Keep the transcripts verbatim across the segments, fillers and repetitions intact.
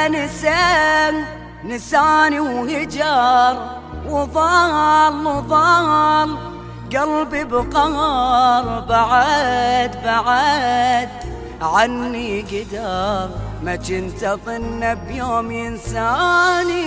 نسى نساني وهجر وظل وظل قلبي بقهر بعد بعد عني قدر ما كنت اظن بيوم ينساني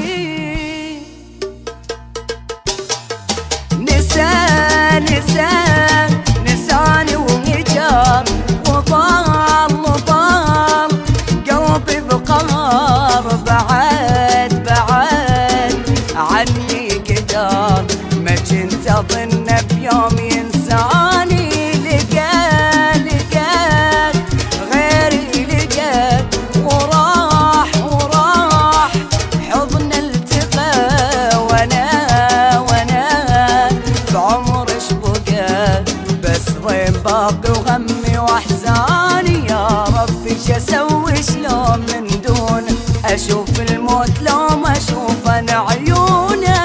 نسى نسى نساني وهجر وظل وظل قلبي بقهر بعد بعد عني قدر ما كنت اظن بيوم ينساني لقى لقى غيري لقى وراح وراح حضن التقى وانا وانا بعمر ايش بقى بس ضيم باقي وهمي واحزاني يا ربي شو اسوي شلون من دون اشوف الموت لو ما اشوف انا عيونه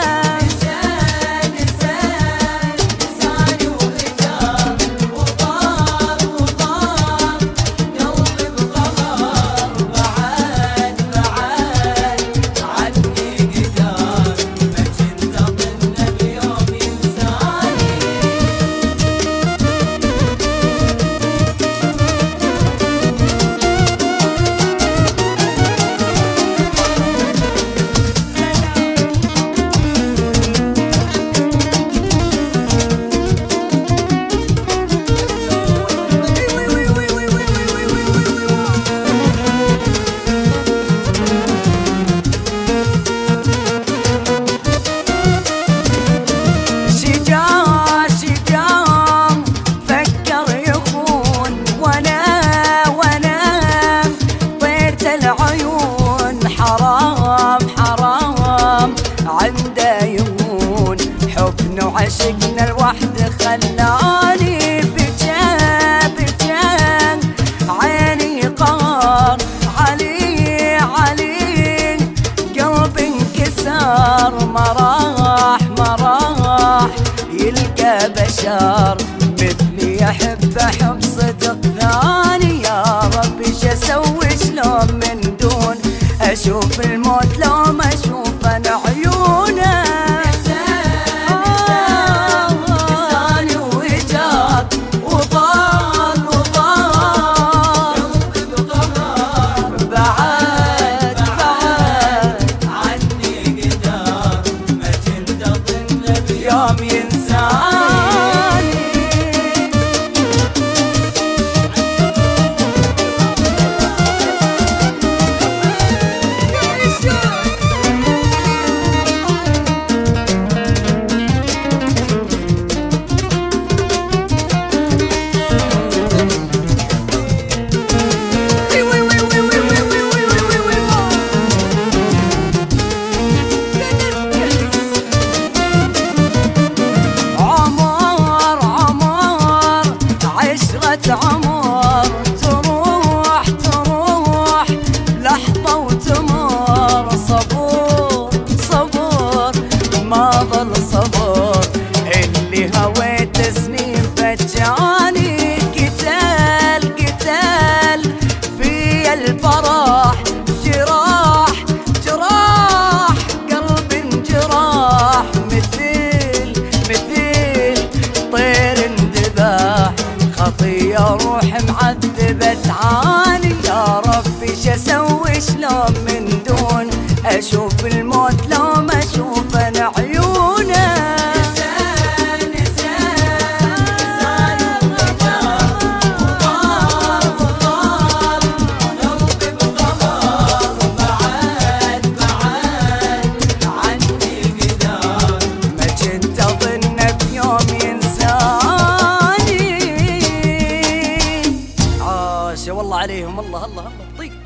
عشقنا الوحد خلاني بجا بجا عيني قار علي علي قلبي انكسر ما راح ما راح يلقى بشر مثلي يحب حب صدق ثاني يا ربي شو اسوي شلون من دون اشوف الموت لو ما اشوف انا عيونه عمر تروح تروح لحظة وتمر صبور صبور ما ظل صبر اللي هويت سنين فجاني قتال قتال في الفرح جراح جراح قلبي انجراح مثل مثل طير اندباح خطية روح معذبة تعاني يا ربي شو اسوي شلون من دون اشوف الموت لو ما اشوف انا عيونه والله عليهم الله الله الله طيب.